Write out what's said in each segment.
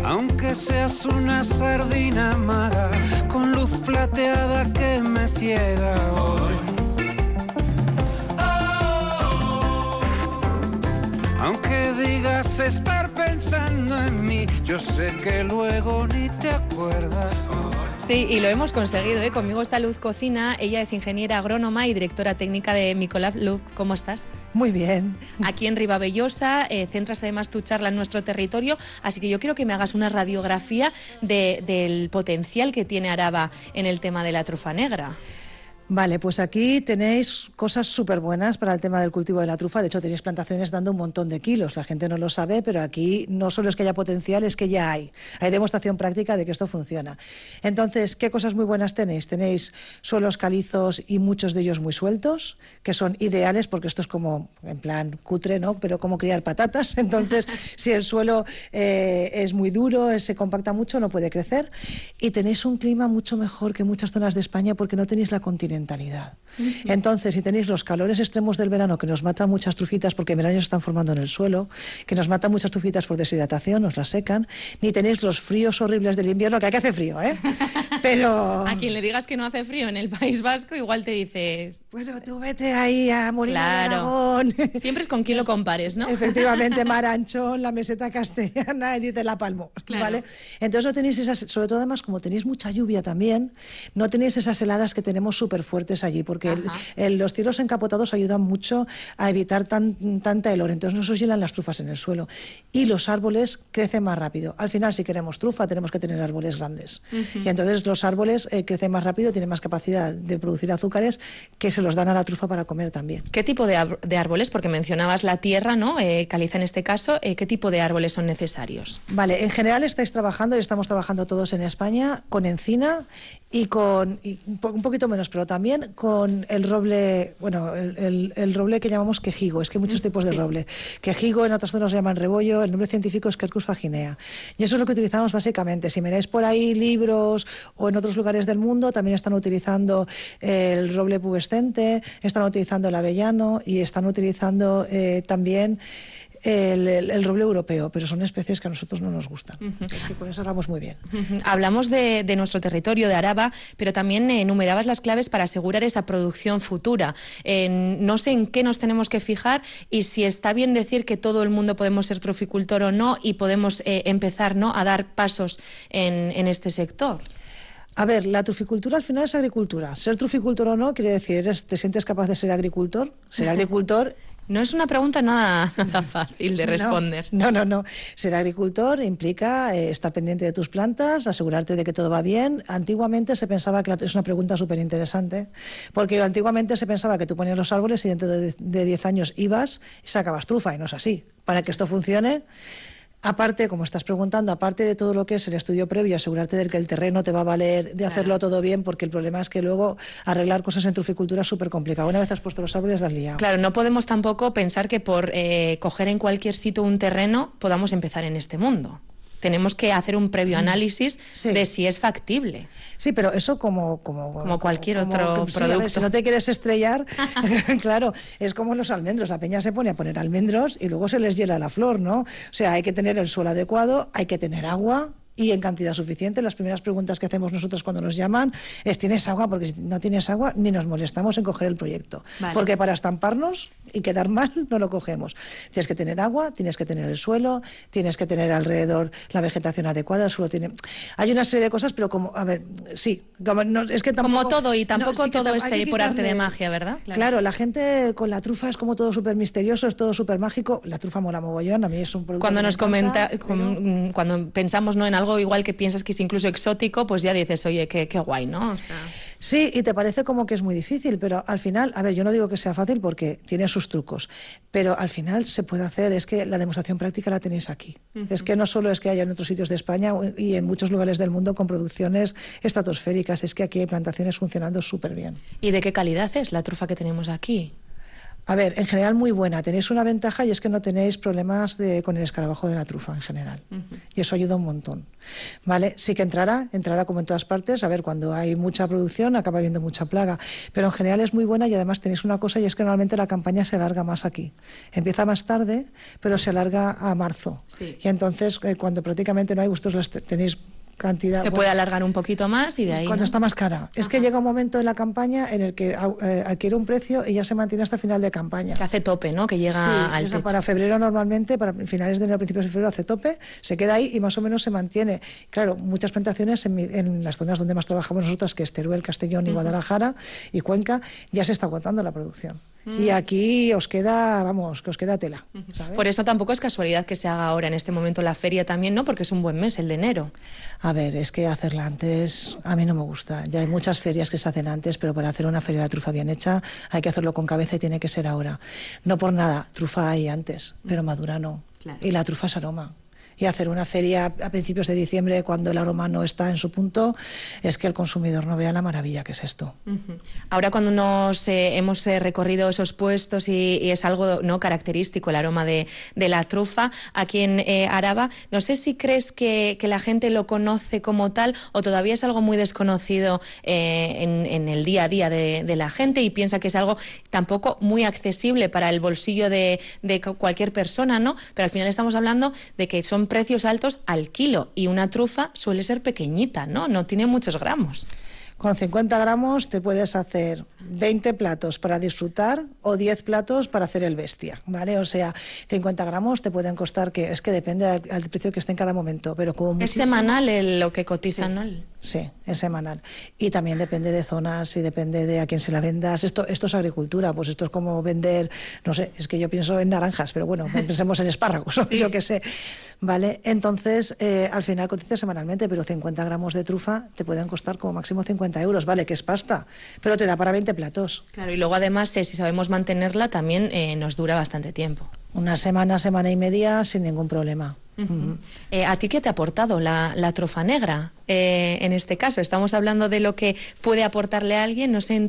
Aunque seas una sardina maga con luz plateada que me ciega hoy. Aunque digas estar pensando en mí, yo sé que luego ni te acuerdas. Sí, y lo hemos conseguido, ¿eh? Conmigo está Luz Cocina, ella es ingeniera agrónoma y directora técnica de Micolab. Luz, ¿cómo estás? Muy bien. Aquí en Ribavellosa, centras además tu charla en nuestro territorio, así que yo quiero que me hagas una radiografía del potencial que tiene Araba en el tema de la trufa negra. Vale, pues aquí tenéis cosas súper buenas para el tema del cultivo de la trufa. De hecho, tenéis plantaciones dando un montón de kilos. La gente no lo sabe, pero aquí no solo es que haya potencial, es que ya hay. Hay demostración práctica de que esto funciona. Entonces, ¿qué cosas muy buenas tenéis? Tenéis suelos calizos y muchos de ellos muy sueltos, que son ideales porque esto es como, en plan cutre, ¿no? Pero como criar patatas. Entonces, si el suelo es muy duro, se compacta mucho, no puede crecer. Y tenéis un clima mucho mejor que muchas zonas de España porque no tenéis la continentalidad. Entonces, si tenéis los calores extremos del verano que nos matan muchas trufitas porque en verano se están formando en el suelo, que nos matan muchas trufitas por deshidratación, nos las secan, ni tenéis los fríos horribles del invierno, que aquí hace frío, ¿eh? Pero a quien le digas que no hace frío en el País Vasco, igual te dice... Bueno, tú vete ahí a Molina de Aragón. Siempre es con quién lo compares, ¿no? Efectivamente, Maranchón, la meseta castellana, y dice La Palmo, claro. ¿Vale? Entonces no tenéis esas, sobre todo además como tenéis mucha lluvia también, no tenéis esas heladas que tenemos súper fuertes allí, porque los cielos encapotados ayudan mucho a evitar tanta helor, entonces no se os hielan las trufas en el suelo. Y los árboles crecen más rápido. Al final, si queremos trufa, tenemos que tener árboles grandes. Y entonces los árboles crecen más rápido, tienen más capacidad de producir azúcares que se los dan a la trufa para comer también. ¿Qué tipo de árboles? Porque mencionabas la tierra, ¿no? Caliza en este caso. ¿Qué tipo de árboles son necesarios? Vale, en general estáis trabajando, y estamos trabajando todos en España, con encina y un poquito menos, pero también con el roble, bueno, el roble que llamamos quejigo. Es que hay muchos tipos de roble. Quejigo, en otras zonas se llaman rebollo, el nombre científico es Quercus faginea. Y eso es lo que utilizamos básicamente. Si miráis por ahí libros o en otros lugares del mundo, también están utilizando el roble pubescente, están utilizando el avellano y están utilizando también el roble europeo, pero son especies que a nosotros no nos gustan. Es que con eso hablamos muy bien. Hablamos de nuestro territorio, de Araba, pero también enumerabas las claves para asegurar esa producción futura. No sé en qué nos tenemos que fijar y si está bien decir que todo el mundo podemos ser truficultor o no y podemos empezar, ¿no?, a dar pasos en este sector. A ver, la truficultura al final es agricultura. Ser truficultor o no quiere decir, ¿te sientes capaz de ser agricultor? Ser agricultor... No es una pregunta nada fácil de responder. No. Ser agricultor implica estar pendiente de tus plantas, asegurarte de que todo va bien. Antiguamente se pensaba que es una pregunta súper interesante, porque antiguamente se pensaba que tú ponías los árboles y dentro de 10 años ibas y sacabas trufa, y no es así. Para que esto funcione... Aparte, como estás preguntando, aparte de todo lo que es el estudio previo, asegurarte de que el terreno te va a valer, de hacerlo todo bien, porque el problema es que luego arreglar cosas en truficultura es súper complicado. Una vez has puesto los árboles, las has liado. Claro, no podemos tampoco pensar que por coger en cualquier sitio un terreno podamos empezar en este mundo. Tenemos que hacer un previo análisis de si es factible. Sí, pero eso como cualquier otro producto. A ver, si no te quieres estrellar, claro, es como los almendros. La peña se pone a poner almendros y luego se les hiela la flor, ¿no? O sea, hay que tener el suelo adecuado, hay que tener agua y en cantidad suficiente. Las primeras preguntas que hacemos nosotros cuando nos llaman es: ¿tienes agua? Porque si no tienes agua ni nos molestamos en coger el proyecto. Vale. Porque para estamparnos y quedar mal no lo cogemos. Tienes que tener agua, tienes que tener el suelo, tienes que tener alrededor la vegetación adecuada, el suelo tiene... Hay una serie de cosas, pero como, a ver, sí. Es que tampoco, como todo, y tampoco todo es por arte de magia, ¿verdad? Claro, la gente con la trufa es como todo súper misterioso, es todo súper mágico. La trufa mola mogollón, a mí es un producto cuando que nos comenta, cuando pensamos, ¿no?, en algo igual que piensas que es incluso exótico, pues ya dices, oye, qué guay, ¿no? O sea... Sí, y te parece como que es muy difícil, pero al final, a ver, yo no digo que sea fácil porque tiene sus trucos, pero al final se puede hacer. Es que la demostración práctica la tenéis aquí. Es que no solo es que haya en otros sitios de España y en muchos lugares del mundo con producciones estratosféricas, es que aquí hay plantaciones funcionando súper bien. ¿Y de qué calidad es la trufa que tenemos aquí? A ver, en general muy buena. Tenéis una ventaja y es que no tenéis problemas con el escarabajo de la trufa en general. Y eso ayuda un montón. ¿Vale? Sí que entrará como en todas partes. A ver, cuando hay mucha producción acaba habiendo mucha plaga. Pero en general es muy buena y además tenéis una cosa y es que normalmente la campaña se alarga más aquí. Empieza más tarde, pero se alarga a marzo. Sí. Y entonces cuando prácticamente no hay, vosotros tenéis cantidad. Se puede alargar un poquito más y de ahí. Cuando ¿no? está más cara. Es que llega un momento en la campaña en el que adquiere un precio y ya se mantiene hasta final de campaña. Que hace tope, ¿no? Que llega al techo. Para febrero normalmente, para finales de enero, principios de febrero hace tope, se queda ahí y más o menos se mantiene. Claro, muchas plantaciones en las zonas donde más trabajamos nosotras, que es Teruel, Castellón y Guadalajara y Cuenca, ya se está agotando la producción. Y aquí os queda, que os queda tela. ¿sabes? Por eso tampoco es casualidad que se haga ahora en este momento la feria también, ¿no? Porque es un buen mes, el de enero. A ver, es que hacerla antes a mí no me gusta. Ya hay muchas ferias que se hacen antes, pero para hacer una feria de trufa bien hecha hay que hacerlo con cabeza y tiene que ser ahora. No por nada, trufa hay antes, pero madura no. Claro. Y la trufa es aroma. Y hacer una feria a principios de diciembre cuando el aroma no está en su punto es que el consumidor no vea la maravilla que es esto. Ahora cuando nos hemos recorrido esos puestos y es algo no característico el aroma de la trufa aquí en Araba, no sé si crees que la gente lo conoce como tal o todavía es algo muy desconocido en el día a día de la gente y piensa que es algo tampoco muy accesible para el bolsillo de cualquier persona, ¿no? Pero al final estamos hablando de que son precios altos al kilo y una trufa suele ser pequeñita, ¿no? No tiene muchos gramos. Con 50 gramos te puedes hacer 20 platos para disfrutar o 10 platos para hacer el bestia, ¿vale? O sea, 50 gramos te pueden costar, que es que depende al precio que esté en cada momento, pero como ¿Es semanal lo que cotizan, sí, no? Sí, es semanal. Y también depende de zonas y depende de a quién se la vendas. Esto es agricultura, pues esto es como vender, no sé, es que yo pienso en naranjas, pero bueno, pensemos en espárragos, sí. Yo qué sé, ¿vale? Entonces, al final cotizas semanalmente, pero 50 gramos de trufa te pueden costar como máximo 50 euros, ¿vale? Que es pasta, pero te da para 20 platos. Claro, y luego además, si sabemos mantenerla, también nos dura bastante tiempo. Una semana y media sin ningún problema. ¿A ti qué te ha aportado la trufa negra? En este caso, estamos hablando de lo que puede aportarle a alguien, no sé, en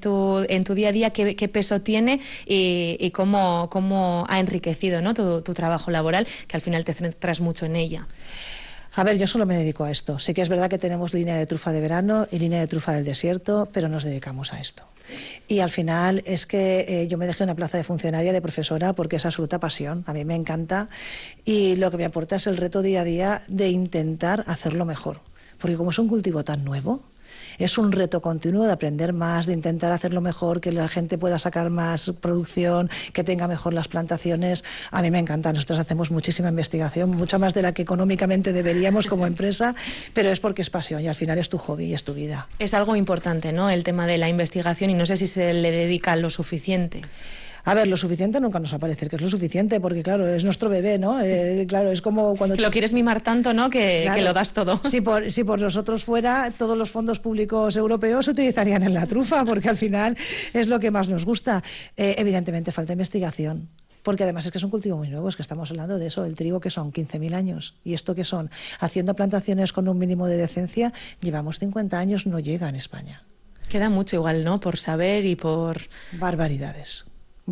tu día a día qué peso tiene y cómo ha enriquecido, ¿no? tu trabajo laboral, que al final te centras mucho en ella. A ver, yo solo me dedico a esto. Sí que es verdad que tenemos línea de trufa de verano y línea de trufa del desierto, pero nos dedicamos a esto. Y al final es que yo me dejé una plaza de funcionaria, de profesora, porque es absoluta pasión. A mí me encanta y lo que me aporta es el reto día a día de intentar hacerlo mejor. Porque como es un cultivo tan nuevo, es un reto continuo de aprender más, de intentar hacerlo mejor, que la gente pueda sacar más producción, que tenga mejor las plantaciones. A mí me encanta, nosotros hacemos muchísima investigación, mucha más de la que económicamente deberíamos como empresa, pero es porque es pasión y al final es tu hobby y es tu vida. Es algo importante, ¿no? El tema de la investigación y no sé si se le dedica lo suficiente. A ver, lo suficiente nunca nos va a parecer que es lo suficiente, porque claro, es nuestro bebé, ¿no? Claro, es como cuando... Que lo quieres mimar tanto, ¿no? Claro, que lo das todo. Si por nosotros fuera, todos los fondos públicos europeos se utilizarían en la trufa, porque al final es lo que más nos gusta. Evidentemente falta investigación. Porque además es que es un cultivo muy nuevo, es que estamos hablando de eso, el trigo que son 15.000 años. ¿Y esto que son? Haciendo plantaciones con un mínimo de decencia, llevamos 50 años, no llega en España. Queda mucho igual, ¿no? Por saber y por... Barbaridades,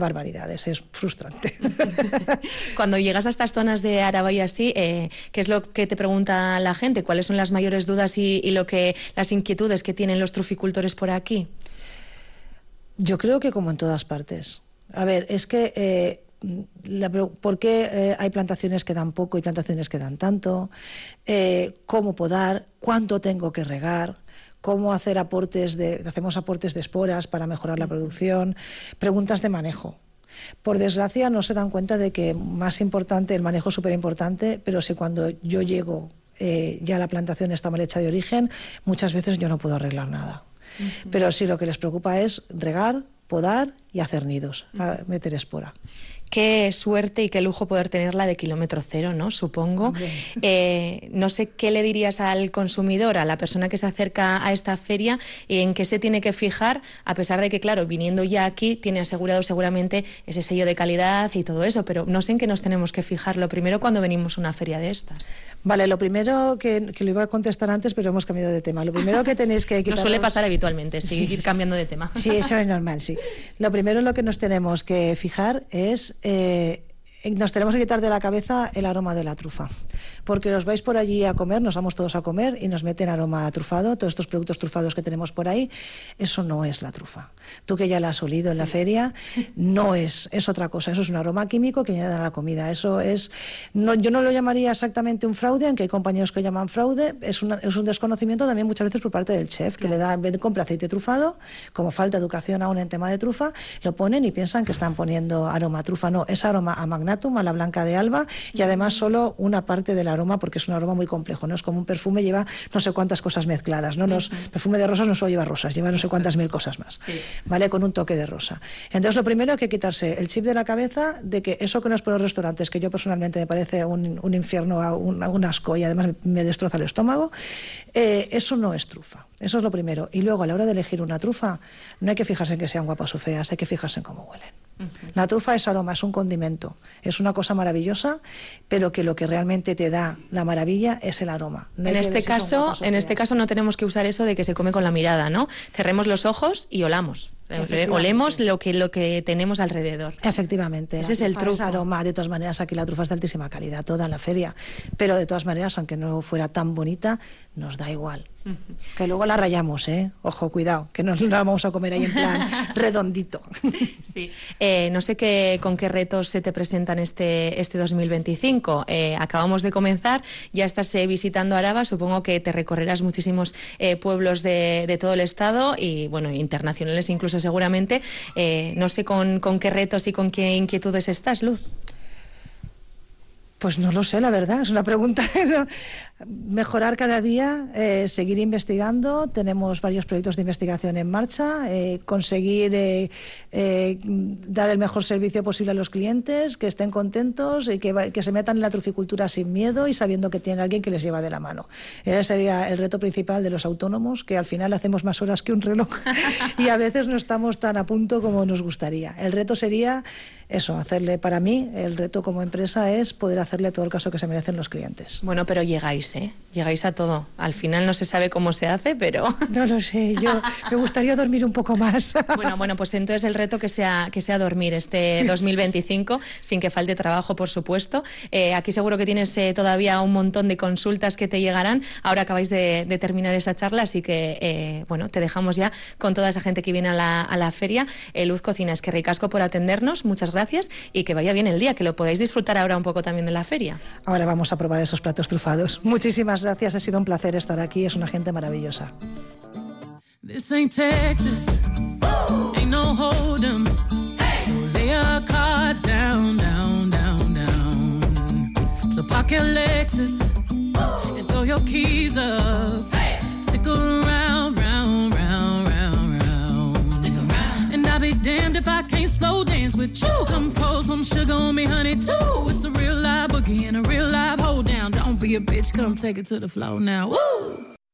es frustrante. Cuando llegas a estas zonas de Araba y así, ¿qué es lo que te pregunta la gente? ¿Cuáles son las mayores dudas y las inquietudes que tienen los truficultores por aquí? Yo creo que como en todas partes. A ver, es que... ¿por qué hay plantaciones que dan poco y plantaciones que dan tanto? ¿Cómo podar? ¿Cuánto tengo que regar? ¿Cómo hacemos aportes de esporas para mejorar la producción? Preguntas de manejo. Por desgracia no se dan cuenta de que más importante, el manejo es súper importante, pero si cuando yo llego ya la plantación está mal hecha de origen, muchas veces yo no puedo arreglar nada. Pero sí lo que les preocupa es regar, podar y hacer nidos, meter espora. Qué suerte y qué lujo poder tenerla de kilómetro cero, ¿no? Supongo. No sé qué le dirías al consumidor, a la persona que se acerca a esta feria, y en qué se tiene que fijar, a pesar de que, claro, viniendo ya aquí, tiene asegurado seguramente ese sello de calidad y todo eso, pero no sé en qué nos tenemos que fijar lo primero cuando venimos a una feria de estas. Vale, lo primero que lo iba a contestar antes, pero hemos cambiado de tema. Lo primero que tenéis que quitar... Nos suele pasar habitualmente, ir cambiando de tema. Sí, eso es normal, sí. Lo primero lo que nos tenemos que fijar es... nos tenemos que quitar de la cabeza el aroma de la trufa, porque os vais por allí a comer, nos vamos todos a comer y nos meten aroma trufado, todos estos productos trufados que tenemos por ahí, eso no es la trufa. Tú que ya la has olido en la feria, no es otra cosa, eso es un aroma químico que añaden a la comida, eso es, no, yo no lo llamaría exactamente un fraude, aunque hay compañeros que llaman fraude, es un desconocimiento también muchas veces por parte del chef, que le da, en vez de comprar aceite trufado, como falta educación aún en tema de trufa, lo ponen y piensan que están poniendo aroma trufa, no, es aroma a Magnatum, a la blanca de Alba, y además solo una parte del aroma, porque es un aroma muy complejo, no es como un perfume, lleva no sé cuántas cosas mezcladas, ¿no? Perfume de rosas no solo lleva rosas, lleva no sé cuántas mil cosas más, ¿vale? Con un toque de rosa. Entonces lo primero hay que quitarse el chip de la cabeza de que eso que no es por los restaurantes, que yo personalmente me parece un infierno, un asco, y además me destroza el estómago, eso no es trufa. Eso es lo primero. Y luego, a la hora de elegir una trufa, no hay que fijarse en que sean guapas o feas, hay que fijarse en cómo huelen. La trufa es aroma, es un condimento, es una cosa maravillosa, pero que lo que realmente te da la maravilla es el aroma. No en este caso no tenemos que usar eso de que se come con la mirada, ¿no? Cerremos los ojos y olamos. Olemos lo que tenemos alrededor. Efectivamente. Ese es el truco. Es aroma. De todas maneras, aquí la trufa es de altísima calidad, toda en la feria. Pero de todas maneras, aunque no fuera tan bonita, nos da igual. Que luego la rayamos, ¿eh? Ojo, cuidado, que no la vamos a comer ahí en plan redondito. Sí. No sé con qué retos se te presentan este 2025. Acabamos de comenzar, ya estás visitando Araba, supongo que te recorrerás muchísimos pueblos de todo el estado y, bueno, internacionales incluso seguramente. No sé con qué retos y con qué inquietudes estás, Luz. Pues no lo sé, la verdad, es una pregunta. Mejorar cada día, seguir investigando, tenemos varios proyectos de investigación en marcha, conseguir dar el mejor servicio posible a los clientes, que estén contentos y que se metan en la truficultura sin miedo y sabiendo que tienen alguien que les lleva de la mano. Ese sería el reto principal de los autónomos, que al final hacemos más horas que un reloj y a veces no estamos tan a punto como nos gustaría. El reto sería eso, para mí, el reto como empresa es poder hacerle todo el caso que se merecen los clientes. Bueno, pero llegáis, ¿eh? Llegáis a todo. Al final no se sabe cómo se hace, pero... No lo sé, yo me gustaría dormir un poco más. Bueno, pues entonces el reto que sea dormir este 2025, sin que falte trabajo, por supuesto. Aquí seguro que tienes todavía un montón de consultas que te llegarán. Ahora acabáis de terminar esa charla, así que, te dejamos ya con toda esa gente que viene a la feria. Luz Cocinas, que ricasco por atendernos, muchas gracias y que vaya bien el día, que lo podáis disfrutar ahora un poco también de la feria. Ahora vamos a probar esos platos trufados. Muchísimas gracias, ha sido un placer estar aquí, es una gente maravillosa. This ain't Texas, ain't no hold'em, so lay your cards down, down, down, down. So park your Lexus and throw your keys up, stick around, round, round, round, round. Stick around. And I'll be damned if I can't slow dance with you. Come pour some sugar on me, honey, too. It's a real live boogie and a real live hold down. Don't be a bitch, come take it to the floor now. Woo!